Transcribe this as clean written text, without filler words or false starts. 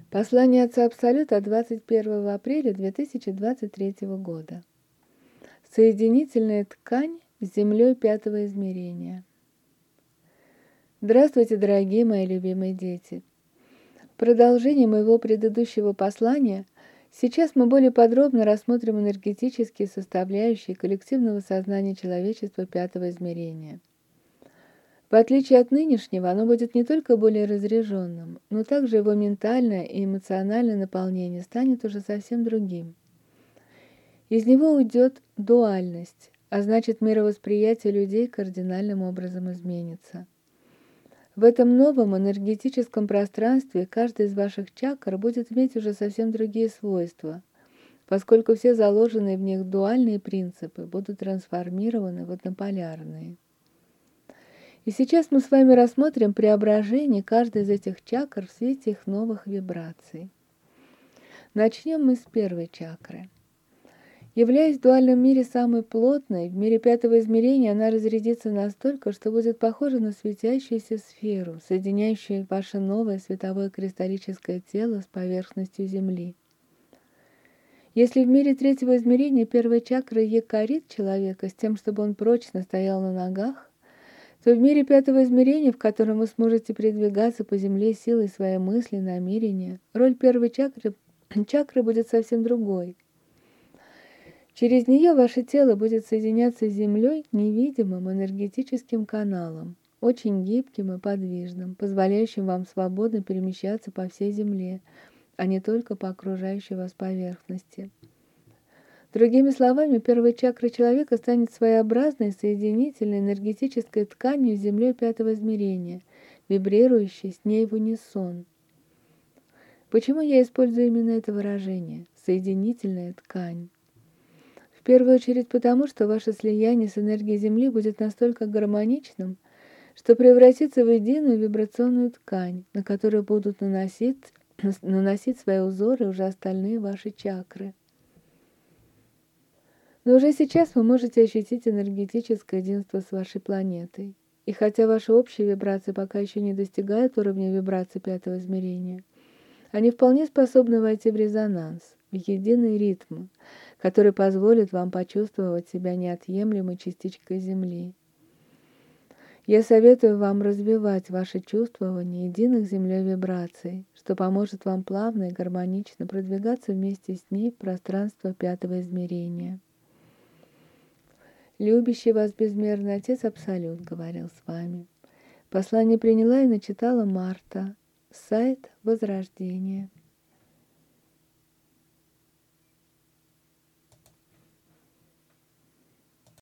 Послание Отца Абсолюта от 21 апреля 2023 года. Соединительная ткань с Землей пятого измерения. Здравствуйте, дорогие мои любимые дети! В продолжении моего предыдущего послания сейчас мы более подробно рассмотрим энергетические составляющие коллективного сознания человечества пятого измерения. В отличие от нынешнего, оно будет не только более разряженным, но также его ментальное и эмоциональное наполнение станет уже совсем другим. Из него уйдет дуальность, а значит, мировосприятие людей кардинальным образом изменится. В этом новом энергетическом пространстве каждый из ваших чакр будет иметь уже совсем другие свойства, поскольку все заложенные в них дуальные принципы будут трансформированы в однополярные. И сейчас мы с вами рассмотрим преображение каждой из этих чакр в свете их новых вибраций. Начнем мы с первой чакры. Являясь в дуальном мире самой плотной, в мире пятого измерения она разрядится настолько, что будет похожа на светящуюся сферу, соединяющую ваше новое световое кристаллическое тело с поверхностью Земли. Если в мире третьего измерения первая чакра якорит человека с тем, чтобы он прочно стоял на ногах, то в мире пятого измерения, в котором вы сможете передвигаться по земле силой своей мысли, намерения, роль первой чакры будет совсем другой. Через нее ваше тело будет соединяться с Землей невидимым энергетическим каналом, очень гибким и подвижным, позволяющим вам свободно перемещаться по всей Земле, а не только по окружающей вас поверхности. Другими словами, первая чакра человека станет своеобразной соединительной энергетической тканью с Землей пятого измерения, вибрирующей с ней в унисон. Почему я использую именно это выражение «соединительная ткань»? В первую очередь потому, что ваше слияние с энергией Земли будет настолько гармоничным, что превратится в единую вибрационную ткань, на которую будут наносить свои узоры уже остальные ваши чакры. Но уже сейчас вы можете ощутить энергетическое единство с вашей планетой. И хотя ваши общие вибрации пока еще не достигают уровня вибраций пятого измерения, они вполне способны войти в резонанс, в единый ритм, который позволит вам почувствовать себя неотъемлемой частичкой Земли. Я советую вам развивать ваше чувствование единых с Землей вибраций, что поможет вам плавно и гармонично продвигаться вместе с ней в пространство пятого измерения. Любящий вас безмерный Отец Абсолют говорил с вами. Послание приняла и начитала Марта. Сайт Возрождения.